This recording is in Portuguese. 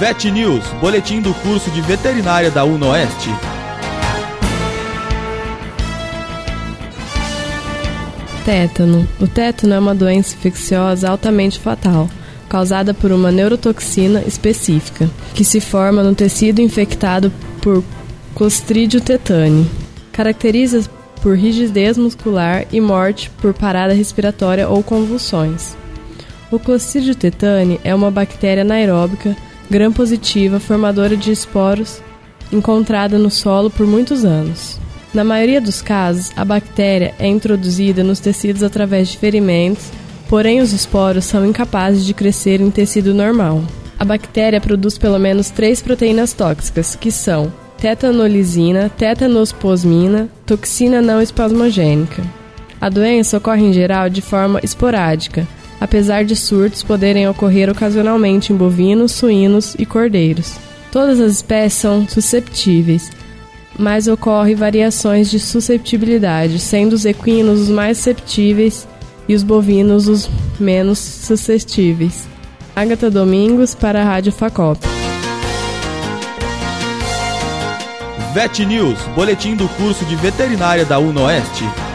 Vet News, boletim do curso de veterinária da UNOeste. Tétano. O tétano é uma doença infecciosa altamente fatal, causada por uma neurotoxina específica, que se forma no tecido infectado por Clostridium tetani. Caracteriza por rigidez muscular e morte por parada respiratória ou convulsões. O Clostridium tetani é uma bactéria anaeróbica, gram-positiva, formadora de esporos, encontrada no solo por muitos anos. Na maioria dos casos, a bactéria é introduzida nos tecidos através de ferimentos, porém os esporos são incapazes de crescer em tecido normal. A bactéria produz pelo menos 3 proteínas tóxicas, que são tetanolisina, tetanosposmina, toxina não espasmogênica. A doença ocorre em geral de forma esporádica, apesar de surtos poderem ocorrer ocasionalmente em bovinos, suínos e cordeiros. Todas as espécies são susceptíveis, mas ocorrem variações de susceptibilidade, sendo os equinos os mais susceptíveis e os bovinos os menos suscetíveis. Agatha Domingos para a Rádio Facop. Vet News, boletim do curso de veterinária da UNOeste.